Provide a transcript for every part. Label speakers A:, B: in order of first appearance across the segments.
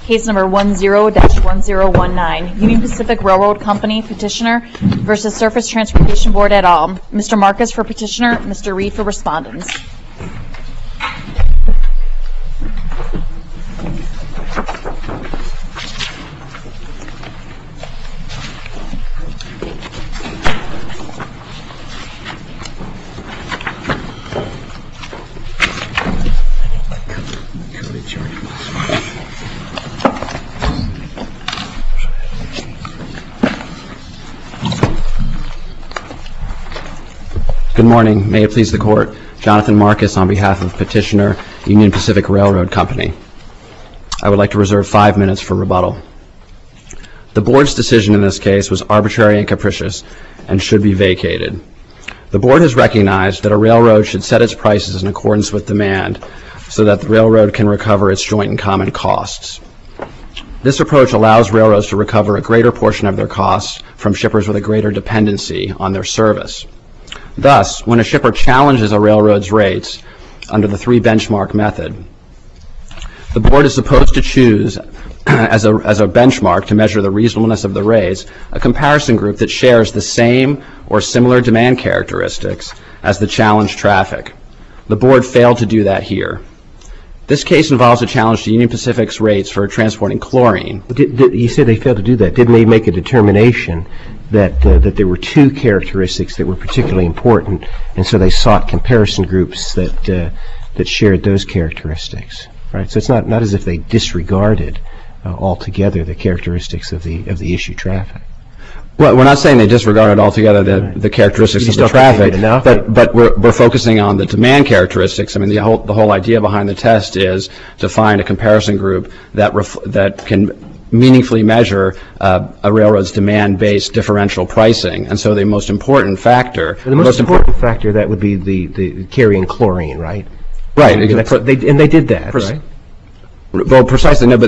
A: Case number 10-1019, Union Pacific Railroad Company petitioner versus Surface Transportation Board et al. Mr. Marcus for petitioner, Mr. Reed for respondents.
B: Good morning. May it please the Court. Jonathan Marcus on behalf of petitioner, Union Pacific Railroad Company. I would like to reserve 5 minutes for rebuttal. The Board's decision in this case was arbitrary and capricious and should be vacated. The Board has recognized that a railroad should set its prices in accordance with demand so that the railroad can recover its joint and common costs. This approach allows railroads to recover a greater portion of their costs from shippers with a greater dependency on their service. Thus, when a shipper challenges a railroad's rates under the three benchmark method, the Board is supposed to choose as a benchmark to measure the reasonableness of the rates a comparison group that shares the same or similar demand characteristics as the challenged traffic. The Board failed to do that here. This case involves a challenge to Union Pacific's rates for transporting chlorine.
C: You said they failed to do that. Didn't they make a determination that there were two characteristics that were particularly important, and so they sought comparison groups that shared those characteristics, right? So it's not as if they disregarded altogether the characteristics of the issue traffic.
B: Well, we're not saying they disregarded altogether the characteristics of the traffic, but we're focusing on the demand characteristics. I mean, the whole idea behind the test is to find a comparison group that can meaningfully measure a railroad's demand-based differential pricing. And so the most important factor...
C: The most important factor, that would be the carrying chlorine, right?
B: Right.
C: And they did that, right?
B: Well, precisely, no, but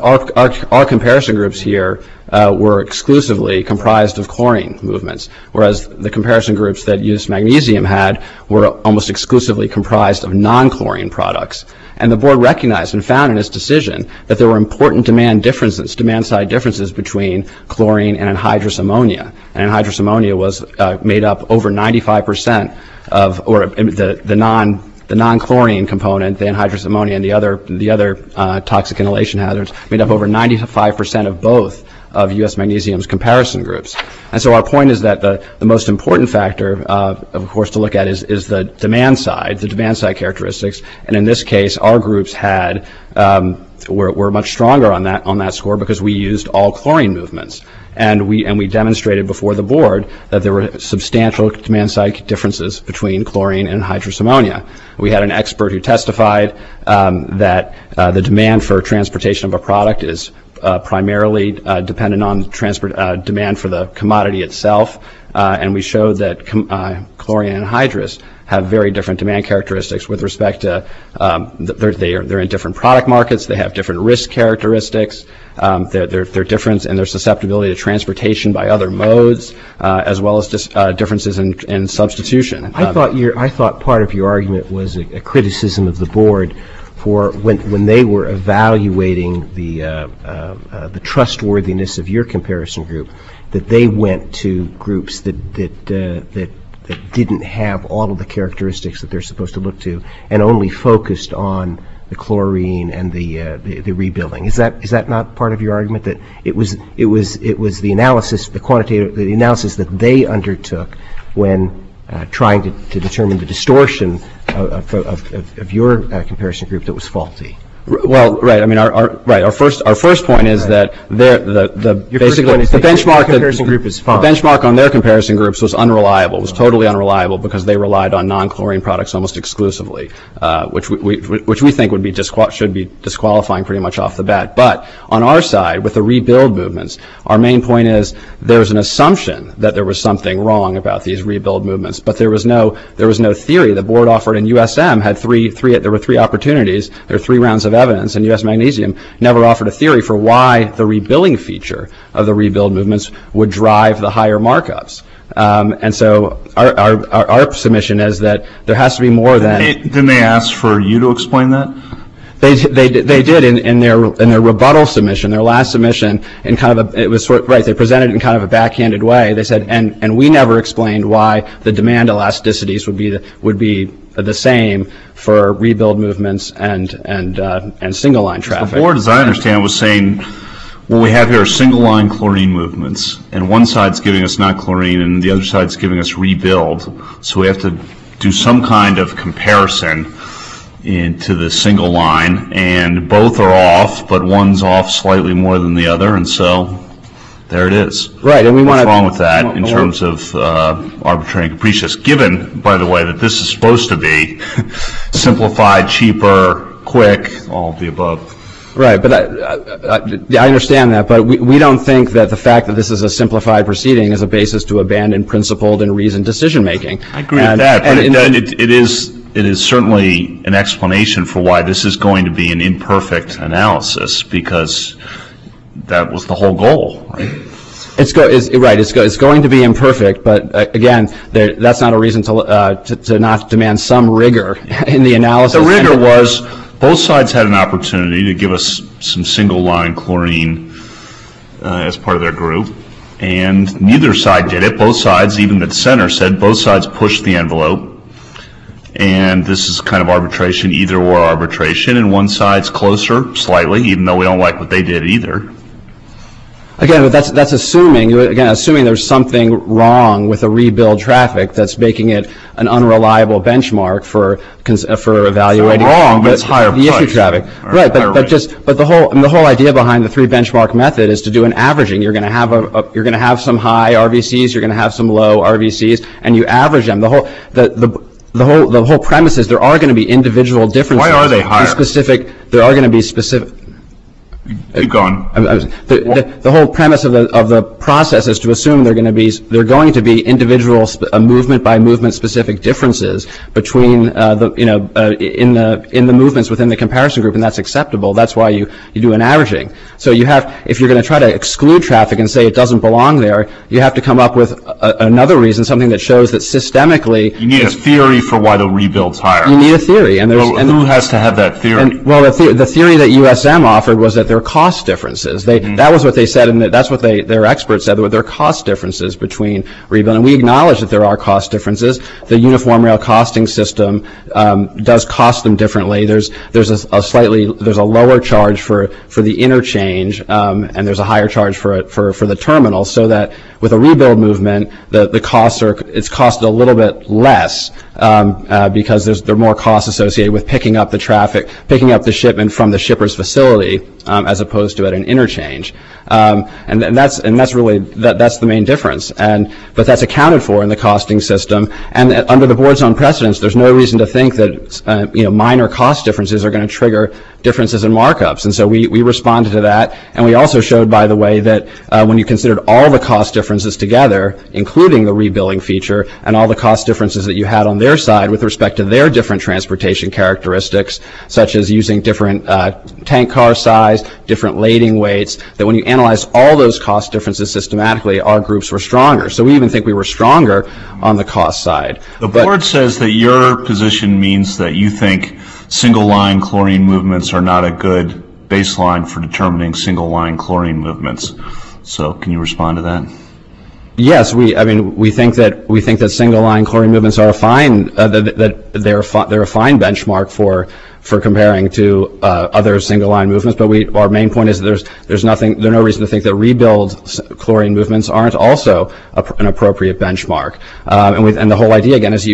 B: our comparison groups here were exclusively comprised of chlorine movements, whereas the comparison groups that US Magnesium had were almost exclusively comprised of non-chlorine products. And the Board recognized and found in its decision that there were important demand-side differences between chlorine and anhydrous ammonia. And anhydrous ammonia was made up over 95% of, or the non-chlorine component, the anhydrous ammonia and the other toxic inhalation hazards, made up over 95% of both of US Magnesium's comparison groups. And so our point is that the most important factor, of course, to look at is the demand side characteristics. And in this case, our groups were much stronger on that score because we used all chlorine movements. And we demonstrated before the Board that there were substantial demand-side differences between chlorine and anhydrous ammonia. We had an expert who testified that the demand for transportation of a product is primarily dependent on demand for the commodity itself, and we showed that chlorine and anhydrous have very different demand characteristics with respect to they're in different product markets, they have different risk characteristics, they're different in their susceptibility to transportation by other modes, as well as just differences in substitution.
C: I thought part of your argument was a criticism of the Board for when they were evaluating the trustworthiness of your comparison group, that they went to groups that didn't have all of the characteristics that they're supposed to look to, and only focused on the chlorine and the rebuilding. Is that not part of your argument, that it was the analysis, the analysis that they undertook when trying to determine the distortion of your comparison group that was faulty?
B: Well, right. I mean, our first point is that the benchmark on their comparison groups was unreliable. Was totally unreliable because they relied on non-chlorine products almost exclusively, which we think should be disqualifying pretty much off the bat. But on our side, with the rebuild movements, our main point is there's an assumption that there was something wrong about these rebuild movements, but there was no theory. The Board offered, and USM had there were three opportunities. There were 3 rounds of evidence, and US Magnesium never offered a theory for why the rebilling feature of the rebuild movements would drive the higher markups. And so our submission is that there has to be more than...
D: Didn't they ask for you to explain that?
B: They did in their rebuttal submission, their last submission, in kind of it was right. They presented it in kind of a backhanded way. They said, and we never explained why the demand elasticities would be the same for rebuild movements and single line traffic.
D: The board, as I understand, was saying, what we have here are single line chlorine movements, and one side's giving us not chlorine, and the other side's giving us rebuild. So we have to do some kind of comparison into the single line, and both are off, but one's off slightly more than the other, and so there it is.
B: Right, and we want
D: What's wrong with that in terms of arbitrary and capricious, given, by the way, that this is supposed to be simplified, cheaper, quick, all of the above?
B: Right, but I understand that, but we don't think that the fact that this is a simplified proceeding is a basis to abandon principled and reasoned decision-making.
D: I agree with that, but it is certainly an explanation for why this is going to be an imperfect analysis, because that was the whole goal, right?
B: It's going to be imperfect, but again, that's not a reason to not demand some rigor in the analysis.
D: The rigor was both sides had an opportunity to give us some single-line chlorine as part of their group, and neither side did it. Both sides, even the dissenter said, both sides pushed the envelope. And this is kind of arbitration, either or arbitration, and one side's closer slightly, even though we don't like what they did either.
B: Again, but that's assuming there's something wrong with a rebuild traffic that's making it an unreliable benchmark for evaluating.
D: It's not wrong, but it's higher
B: the
D: price.
B: Issue traffic. Right, but the whole idea behind the 3 benchmark method is to do an averaging. You're going to have some high RVCs, you're going to have some low RVCs, and you average them. The whole premise is there are going to be individual differences.
D: Why are they higher?
B: There are going to be specific.
D: Keep going.
B: The whole premise of the process is to assume there are going to be individual movement by movement specific differences between in the movements within the comparison group, and that's acceptable. That's why you do an averaging. So if you're going to try to exclude traffic and say it doesn't belong there, you have to come up with another reason, something that shows that systemically
D: you need a theory for why the rebuild's higher.
B: You need a theory,
D: who has to have that theory?
B: The theory that USM offered was that there are cost differences. That was what they said, and that's what their experts said, that there are cost differences between rebuild. And we acknowledge that there are cost differences. The uniform rail costing system does cost them differently. There's a lower charge for the interchange, and there's a higher charge for the terminal, so that with a rebuild movement, the costs it's costed a little bit less because there are more costs associated with picking up the shipment from the shipper's facility as opposed to at an interchange, and that's really that's the main difference. But that's accounted for in the costing system, and under the board's own precedents, there's no reason to think that minor cost differences are going to trigger differences in markups. And so we responded to that, and we also showed, by the way, that when you considered all the cost differences together, including the rebilling feature and all the cost differences that you had on their side with respect to their different transportation characteristics, such as using different tank car size, different lading weights, that when you analyze all those cost differences systematically, our groups were stronger. So we even think we were stronger on the cost side.
D: The board says that your position means that you think single-line chlorine movements are not a good baseline for determining single-line chlorine movements. So can you respond to that?
B: Yes, we think that single-line chlorine movements are a fine that they're a fine benchmark for comparing to other single-line movements. But our main point is that there's no reason to think that rebuild chlorine movements aren't also an appropriate benchmark. And the whole idea again is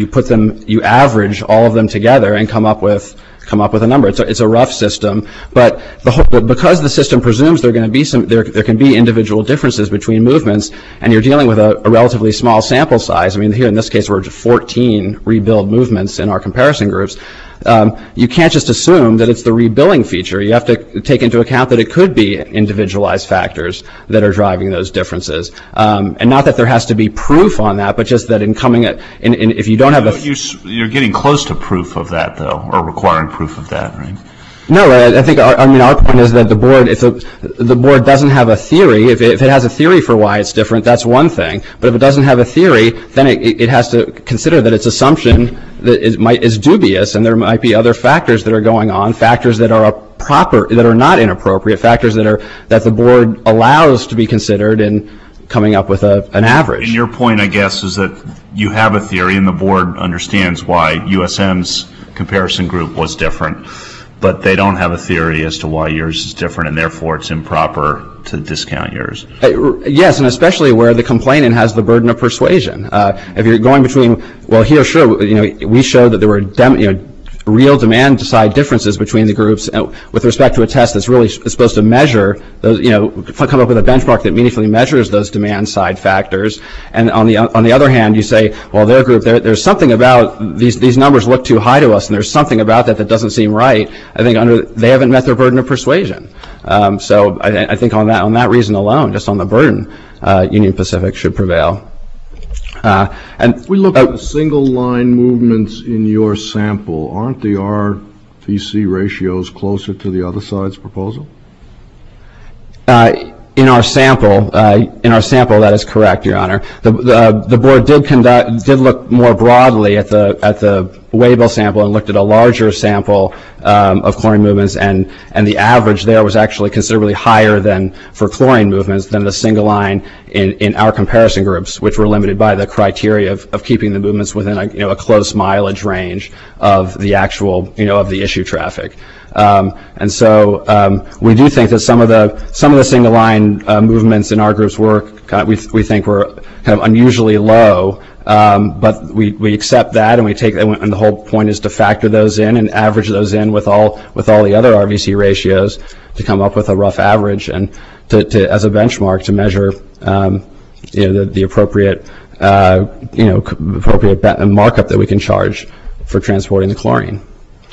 B: you average all of them together and come up with a number. It's a rough system, but because the system presumes there can be individual differences between movements, and you're dealing with a relatively small sample size. I mean, here in this case we're 14 rebuild movements in our comparison groups. You can't just assume that it's the rebilling feature. You have to take into account that it could be individualized factors that are driving those differences, and not that there has to be proof on that, but just that if you don't have
D: you're getting close to proof of that, though, or requiring proof of that, right?
B: No, I think our point is that the board, if the board doesn't have a theory, if it has a theory for why it's different, that's one thing. But if it doesn't have a theory, then it has to consider that its assumption that is dubious, and there might be other factors that are going on, factors that are that are not inappropriate, factors that the board allows to be considered in coming up with an average.
D: And your point, I guess, is that you have a theory and the board understands why USM's comparison group was different, but they don't have a theory as to why yours is different, and therefore it's improper to discount yours.
B: Yes, and especially where the complainant has the burden of persuasion. If you're going between, well, here, sure, we showed that there were real demand side differences between the groups with respect to a test that's really supposed to measure those, come up with a benchmark that meaningfully measures those demand side factors. And on the other hand, you say, well, their group, there's something about these numbers look too high to us, and there's something about that doesn't seem right. I think they haven't met their burden of persuasion. So I think on that reason alone, just on the burden, Union Pacific should prevail. And
E: we look at the single line movements in your sample. Aren't the RVC ratios closer to the other side's proposal?
B: In our sample, that is correct, Your Honor. The board did look more broadly at the Weibull sample and looked at a larger sample of chlorine movements, and the average there was actually considerably higher than for chlorine movements than the single line in our comparison groups, which were limited by the criteria of keeping the movements within a close mileage range of the actual of the issue traffic. And so we do think that some of the single line movements in our groups we think were kind of unusually low, but we accept that, and we take and the whole point is to factor those in and average those in with all the other RVC ratios to come up with a rough average and to as a benchmark to measure the appropriate appropriate markup that we can charge for transporting the chlorine.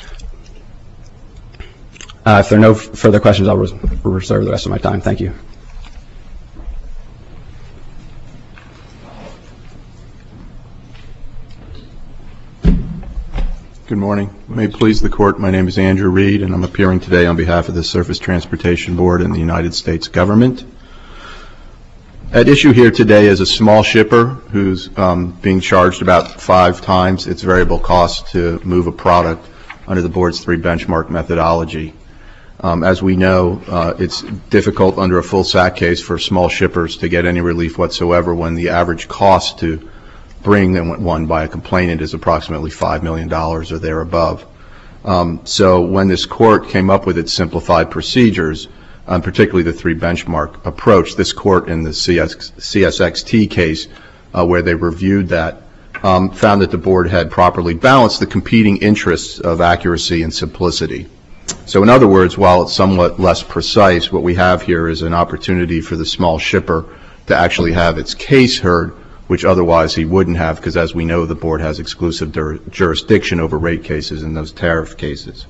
B: If there are no further questions, I'll reserve the rest of my time. Thank you.
F: Good morning. May it please the Court, my name is Andrew Reed, and I'm appearing today on behalf of the Surface Transportation Board and the United States government. At issue here today is a small shipper who's being charged about 5 times its variable cost to move a product under the Board's 3 benchmark methodology. As we know, it's difficult under a full SAC case for small shippers to get any relief whatsoever when the average cost to bring one by a complainant is approximately $5 million or there above. So when this court came up with its simplified procedures, particularly the 3 benchmark approach, this court in the CSXT case where they reviewed that found that the board had properly balanced the competing interests of accuracy and simplicity. So in other words, while it's somewhat less precise, what we have here is an opportunity for the small shipper to actually have its case heard, which otherwise he wouldn't have, because as we know, the board has exclusive jurisdiction over rate cases and those tariff cases.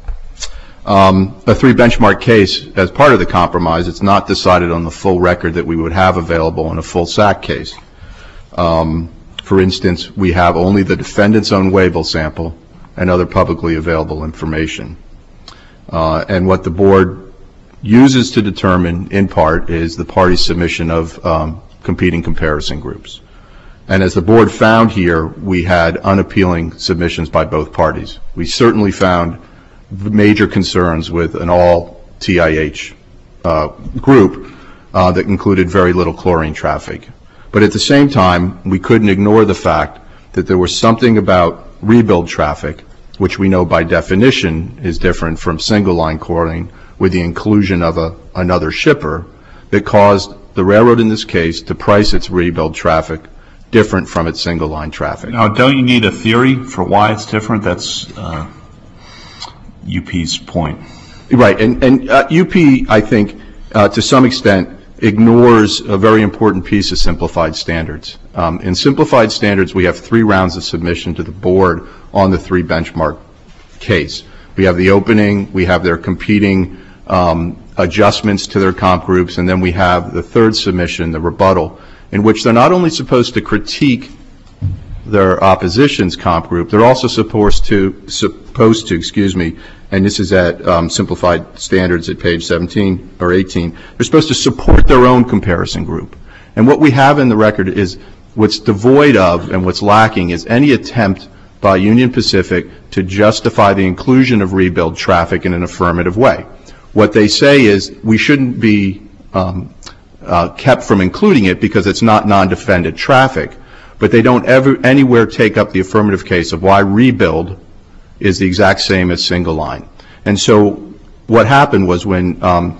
F: A 3 benchmark case, as part of the compromise, it's not decided on the full record that we would have available in a full SAC case. For instance, we have only the defendant's own Weibull sample and other publicly available information. And what the board uses to determine, in part, is the party's submission of competing comparison groups. And as the board found here, we had unappealing submissions by both parties. We certainly found major concerns with an all-TIH group that included very little chlorine traffic. But at the same time, we couldn't ignore the fact that there was something about rebuild traffic, which we know by definition is different from single-line chlorine with the inclusion of another shipper, that caused the railroad in this case to price its rebuild traffic different from its single-line traffic.
D: Now, don't you need a theory for why it's different? That's UP's point.
F: Right, and UP, I think, to some extent, ignores a very important piece of simplified standards. In simplified standards, we have 3 rounds of submission to the board on the 3 benchmark case. We have the opening, we have their competing adjustments to their comp groups, and then we have the 3rd submission, the rebuttal, in which they're not only supposed to critique their opposition's comp group, they're also supposed to, and this is at Simplified Standards at page 17 or 18, they're supposed to support their own comparison group. And what we have in the record is what's devoid of and what's lacking is any attempt by Union Pacific to justify the inclusion of rebuild traffic in an affirmative way. What they say is we shouldn't be kept from including it because it's not non-defended traffic, but they don't ever anywhere take up the affirmative case of why rebuild is the exact same as single line. And so what happened was when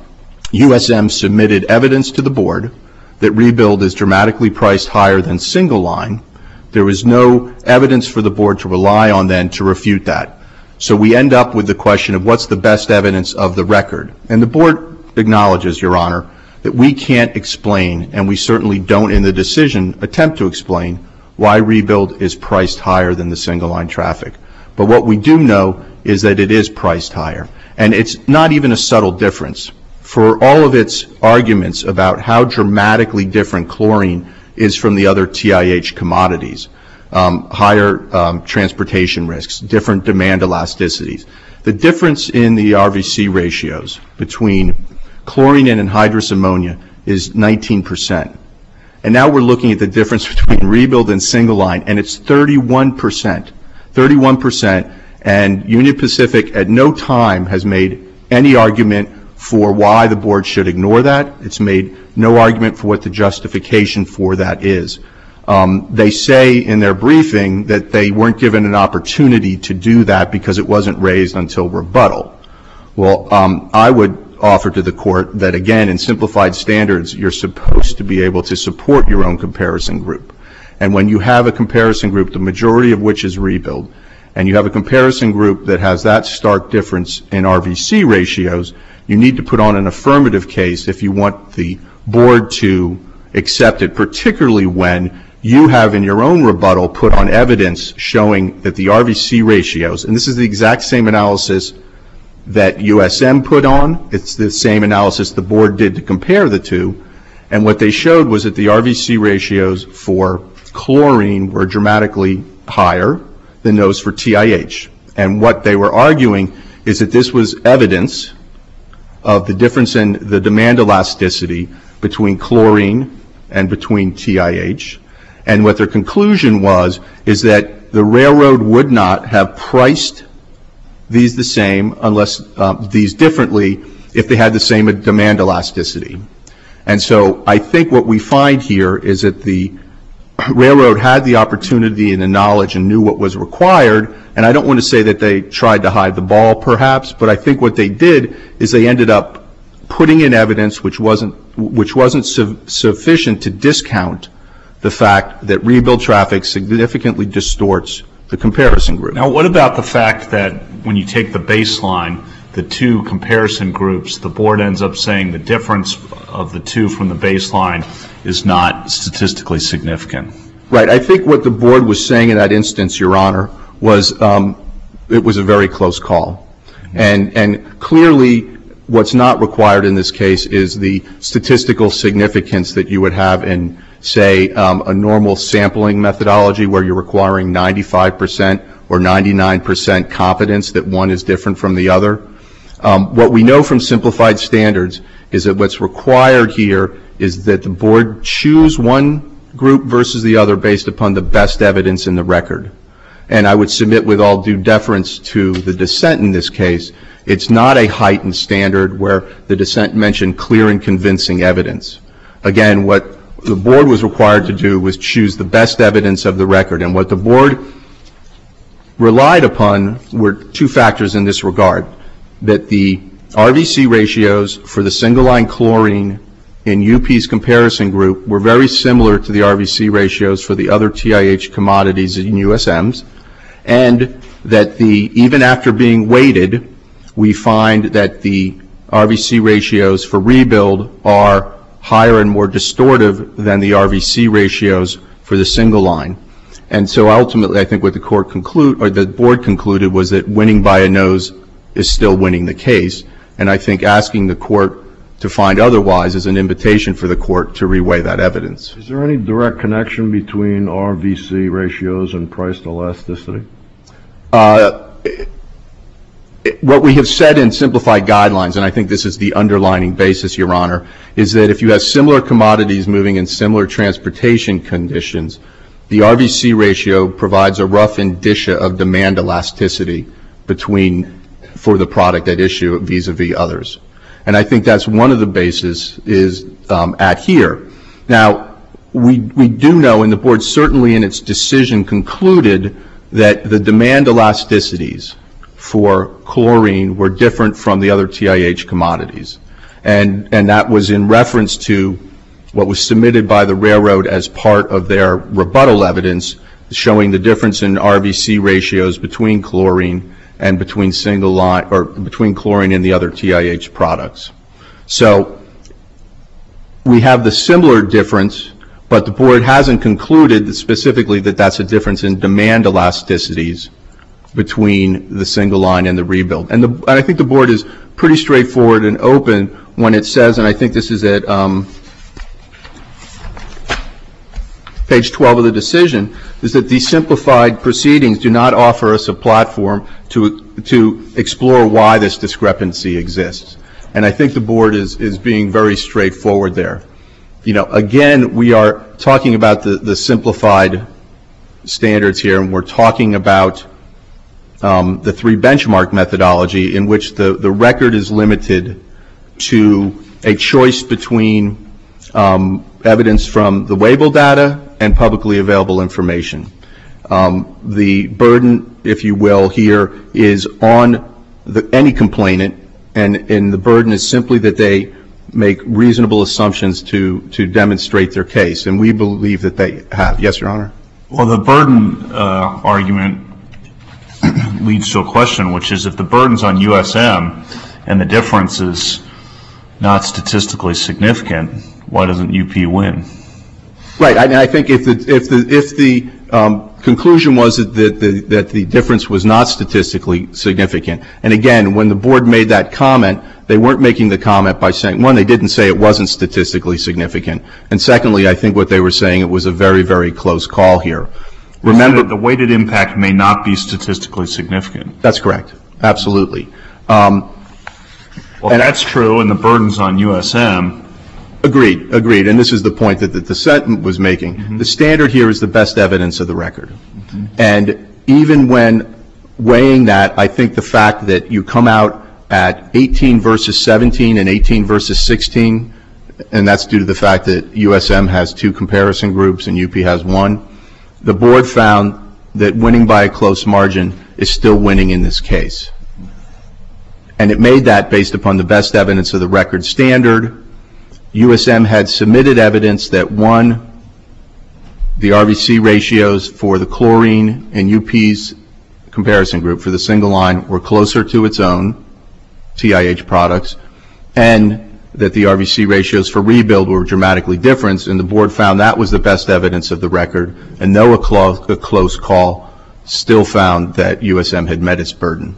F: USM submitted evidence to the board that rebuild is dramatically priced higher than single line, there was no evidence for the board to rely on then to refute that. So we end up with the question of what's the best evidence of the record. And the board acknowledges, Your Honor, that we can't explain, and we certainly don't in the decision attempt to explain, why rebuild is priced higher than the single line traffic. But what we do know is that it is priced higher. And it's not even a subtle difference. For all of its arguments about how dramatically different chlorine is from the other TIH commodities, higher transportation risks, different demand elasticities, the difference in the RVC ratios between chlorine and anhydrous ammonia is 19%. And now we're looking at the difference between rebuild and single line, and it's 31%. 31%, and Union Pacific at no time has made any argument for why the board should ignore that. It's made no argument for what the justification for that is. They say in their briefing that they weren't given an opportunity to do that because it wasn't raised until rebuttal. Well, I would offer to the court that, again, in simplified standards, you're supposed to be able to support your own comparison group. And when you have a comparison group, the majority of which is rebuild, and you have a comparison group that has that stark difference in RVC ratios, you need to put on an affirmative case if you want the board to accept it, particularly when you have in your own rebuttal put on evidence showing that the RVC ratios, and this is the exact same analysis that USM put on, it's the same analysis the board did to compare the two, and what they showed was that the RVC ratios for chlorine were dramatically higher than those for TIH. And what they were arguing is that this was evidence of the difference in the demand elasticity between chlorine and between TIH. And what their conclusion was is that the railroad would not have priced these the same unless these differently if they had the same demand elasticity. And so I think what we find here is that the railroad had the opportunity and the knowledge and knew what was required, and I don't want to say that they tried to hide the ball perhaps, but I think what they did is they ended up putting in evidence which wasn't sufficient to discount the fact that rebuild traffic significantly distorts the comparison group.
D: Now, what about the fact that when you take the baseline, the two comparison groups, the board ends up saying the difference of the two from the baseline is not statistically significant?
F: Right. I think what the board was saying in that instance, Your Honor, was it was a very close call. And clearly what's not required in this case is the statistical significance that you would have in, say, a normal sampling methodology where you're requiring 95% or 99% confidence that one is different from the other. What we know from simplified standards is that what's required here is that the board choose one group versus the other based upon the best evidence in the record. And I would submit with all due deference to the dissent in this case, it's not a heightened standard where the dissent mentioned clear and convincing evidence. Again, what the board was required to do was choose the best evidence of the record. And what the board relied upon were two factors in this regard, that the RVC ratios for the single-line chlorine in UP's comparison group were very similar to the RVC ratios for the other TIH commodities in USM's, and that even after being weighted, we find that the RVC ratios for rebuild are higher and more distortive than the RVC ratios for the single line. And so ultimately, I think what the board concluded was that winning by a nose is still winning the case. And I think asking the court to find otherwise is an invitation for the court to reweigh that evidence.
E: Is there any direct connection between RVC ratios and price elasticity?
F: What we have said in simplified guidelines, and I think this is the underlining basis, Your Honor, is that if you have similar commodities moving in similar transportation conditions, the RVC ratio provides a rough indicia of demand elasticity for the product at issue vis-a-vis others. And I think that's one of the bases is at here. Now, we do know, and the board certainly in its decision concluded that the demand elasticities for chlorine were different from the other TIH commodities. And that was in reference to what was submitted by the railroad as part of their rebuttal evidence showing the difference in RVC ratios between chlorine and between single line, or between chlorine and the other TIH products. So we have the similar difference, but the board hasn't concluded specifically that that's a difference in demand elasticities between the single line and the rebuild. And I think the board is pretty straightforward and open when it says, and I think this is at page 12 of the decision, is that these simplified proceedings do not offer us a platform to explore why this discrepancy exists. And I think the board is being very straightforward there. You know, again, we are talking about the simplified standards here, and we're talking about the three benchmark methodology in which the record is limited to a choice between evidence from the Weibull data and publicly available information. The burden, if you will, here is on any complainant, and the burden is simply that they make reasonable assumptions to demonstrate their case, and we believe that they have. Yes, Your Honor?
D: Well, the burden argument leads to a question, which is if the burden's on USM and the difference is not statistically significant, why doesn't UP win?
F: Right. I think if the conclusion was that the difference was not statistically significant, and again, when the board made that comment, they weren't making the comment by saying, one, they didn't say it wasn't statistically significant, and secondly, I think what they were saying, it was a very, very close call here. Remember,
D: the weighted impact may not be statistically significant.
F: That's correct. Absolutely.
D: Well, and that's true, and the burden's on USM.
F: Agreed. And this is the point that the dissent was making. Mm-hmm. The standard here is the best evidence of the record. Mm-hmm. And even when weighing that, I think the fact that you come out at 18 versus 17 and 18 versus 16, and that's due to the fact that USM has two comparison groups and UP has one, the board found that winning by a close margin is still winning in this case. And it made that based upon the best evidence of the record standard. USM had submitted evidence that, one, the RVC ratios for the chlorine and UP's comparison group for the single line were closer to its own TIH products, and that the RVC ratios for rebuild were dramatically different, and the board found that was the best evidence of the record, and though a close call, still found that USM had met its burden.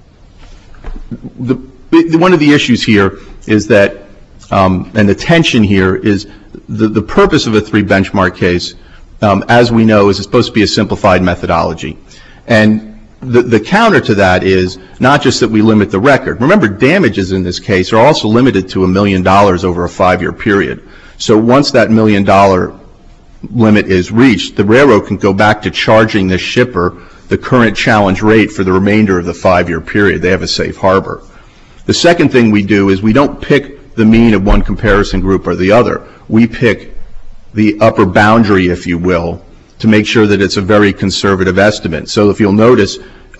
F: One of the issues here is that, and the tension here is the purpose of a three benchmark case, as we know, is supposed to be a simplified methodology. And the counter to that is not just that we limit the record. Remember, damages in this case are also limited to $1 million over a 5-year period. So once that $1 million limit is reached, the railroad can go back to charging the shipper the current challenge rate for the remainder of the 5-year period. They have a safe harbor. The second thing we do is we don't pick the mean of one comparison group or the other. We pick the upper boundary, if you will, to make sure that it's a very conservative estimate. So if you'll notice,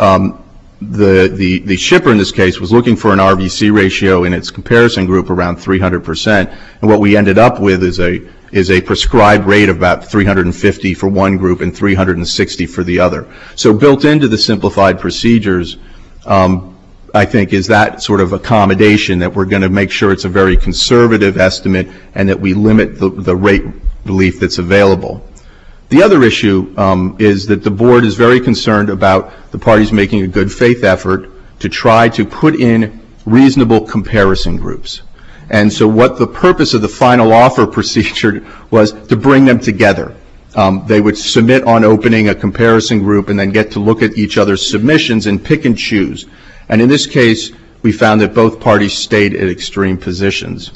F: the shipper in this case was looking for an RVC ratio in its comparison group around 300%, and what we ended up with is a prescribed rate of about 350 for one group and 360 for the other. So built into the simplified procedures, I think, is that sort of accommodation that we're going to make sure it's a very conservative estimate and that we limit the rate relief that's available. The other issue is that the board is very concerned about the parties making a good faith effort to try to put in reasonable comparison groups. And so what the purpose of the final offer procedure was to bring them together. They would submit on opening a comparison group and then get to look at each other's submissions and pick and choose. And in this case, we found that both parties stayed at extreme positions.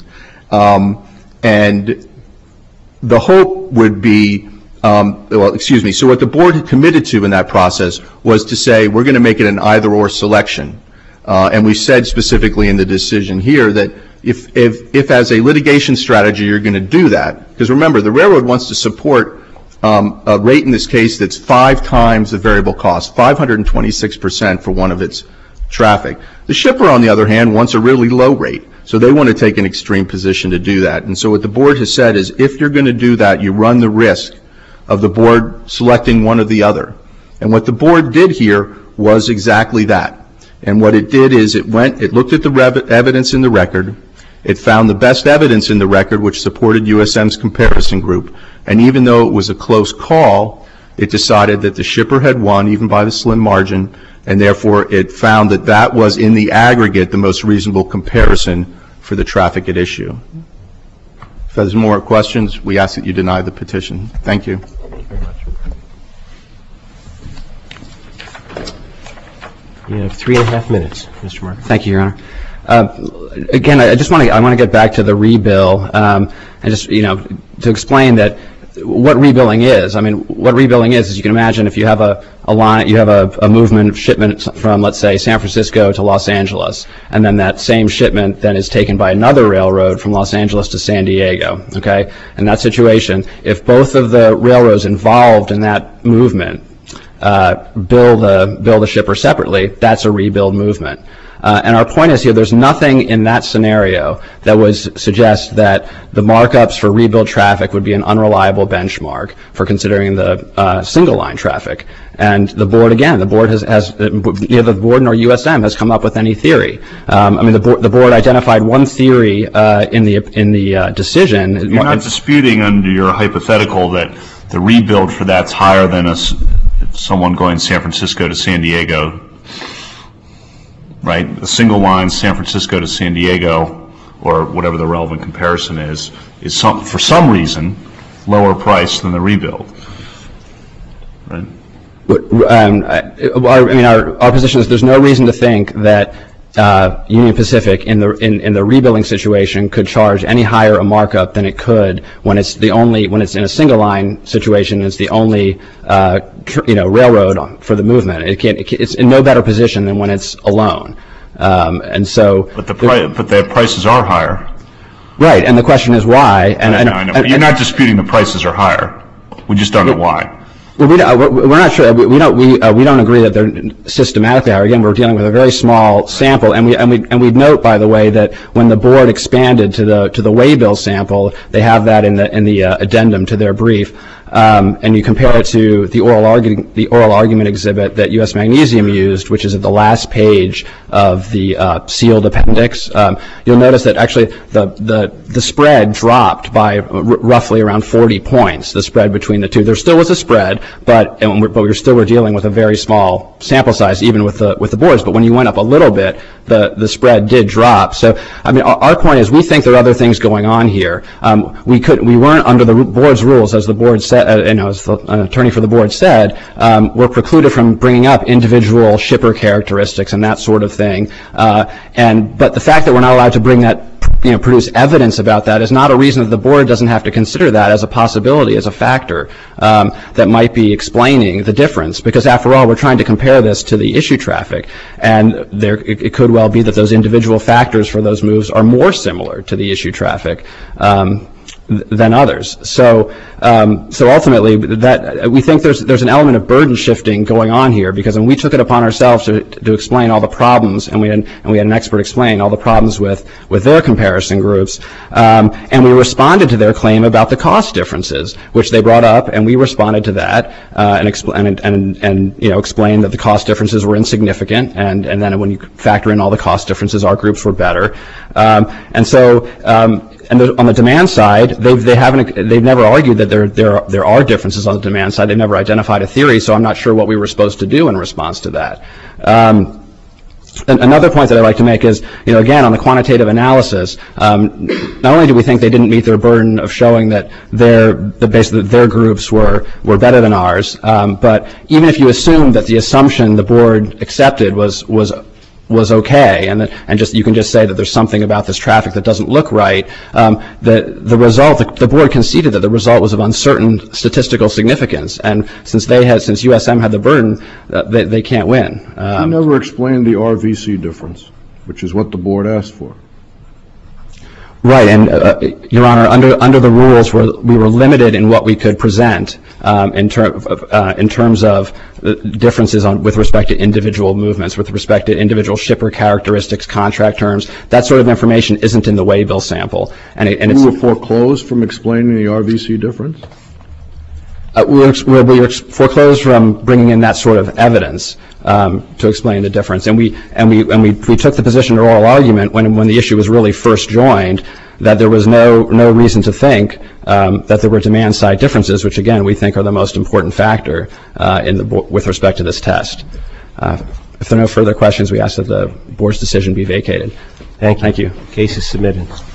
F: And the hope would be, so what the board had committed to in that process was to say, we're going to make it an either-or selection. And we said specifically in the decision here that if as a litigation strategy you're going to do that, because remember, the railroad wants to support a rate in this case that's 5 times the variable cost, 526% for one of its traffic. The shipper, on the other hand, wants a really low rate. So they want to take an extreme position to do that. And so what the board has said is if you're going to do that, you run the risk of the board selecting one or the other. And what the board did here was exactly that. And what it did is it looked at the evidence in the record. It found the best evidence in the record which supported USM's comparison group. And even though it was a close call, it decided that the shipper had won, even by the slim margin, and therefore it found that that was in the aggregate the most reasonable comparison for the traffic at issue. If there's more questions, we ask that you deny the petition. Thank you.
C: Thank you very much. You have 3.5 minutes, Mr. Mark.
B: Thank you, Your Honor. Again, I want to get back to the rebill and just, to explain that what rebilling is. I mean, what rebilling is you can imagine if you have a line, you have a movement of shipment from, let's say, San Francisco to Los Angeles, and then that same shipment then is taken by another railroad from Los Angeles to San Diego, okay? In that situation, if both of the railroads involved in that movement bill the shipper separately, that's a rebuild movement. And our point is here, there's nothing in that scenario that would suggest that the markups for rebuild traffic would be an unreliable benchmark for considering the single line traffic. And the board, again, the board neither the board nor USM has come up with any theory. I mean, the board identified one theory in the decision.
D: You're not disputing under your hypothetical that the rebuild for that's higher than someone going San Francisco to San Diego. Right, a single line San Francisco to San Diego, or whatever the relevant comparison is for some reason lower price than the rebuild. Right.
B: I mean, our position is there's no reason to think that Union Pacific in the rebuilding situation could charge any higher a markup than it could when it's in a single line situation. It's the only railroad for the movement. It's in no better position than when it's alone. And so.
D: But the prices are higher.
B: Right, and the question is why.
D: I know. You're not disputing the prices are higher. We just don't know why.
B: Well, we're not sure. We don't agree that they're systematically higher. Again, we're dealing with a very small sample, and we note, by the way, that when the board expanded to the waybill sample, they have that in the addendum to their brief. And you compare it to the oral argument exhibit that U.S. Magnesium used, which is at the last page of the sealed appendix. You'll notice that actually the spread dropped by roughly around 40 points. The spread between the two. There still was a spread, but we were dealing with a very small sample size, even with the boards. But when you went up a little bit, the spread did drop. So I mean, our point is we think there are other things going on here. We weren't under the board's rules, as the board said. As the attorney for the board said, we're precluded from bringing up individual shipper characteristics and that sort of thing. But the fact that we're not allowed to bring that, produce evidence about that is not a reason that the board doesn't have to consider that as a possibility, as a factor that might be explaining the difference. Because after all, we're trying to compare this to the issue traffic, and it could well be that those individual factors for those moves are more similar to the issue traffic than others. So ultimately, that we think there's an element of burden shifting going on here, because when we took it upon ourselves to explain all the problems, and we had an expert explain all the problems with their comparison groups, and we responded to their claim about the cost differences, which they brought up, and we responded to that and explained that the cost differences were insignificant, and then when you factor in all the cost differences, our groups were better, and so. And on the demand side, they've never argued that there are differences on the demand side. They've never identified a theory, so I'm not sure what we were supposed to do in response to that. Another point that I'd like to make is, again, on the quantitative analysis, not only do we think they didn't meet their burden of showing that their groups were better than ours, but even if you assume that the assumption the board accepted was okay, and just you can just say that there's something about this traffic that doesn't look right, the result, the board conceded that the result was of uncertain statistical significance, and since USM had the burden, they can't win.
E: You never explained the RVC difference, which is what the board asked for.
B: Right, and Your Honor, under the rules, we were limited in what we could present in terms of differences with respect to individual movements, with respect to individual shipper characteristics, contract terms. That sort of information isn't in the waybill sample, and
E: You were foreclosed from explaining the RVC difference?
B: We were foreclosed from bringing in that sort of evidence to explain the difference, and we took the position in oral argument when the issue was really first joined that there was no reason to think that there were demand side differences, which again we think are the most important factor with respect to this test. If there are no further questions, we ask that the board's decision be vacated.
C: Thank you.
B: Thank you.
C: Case is submitted.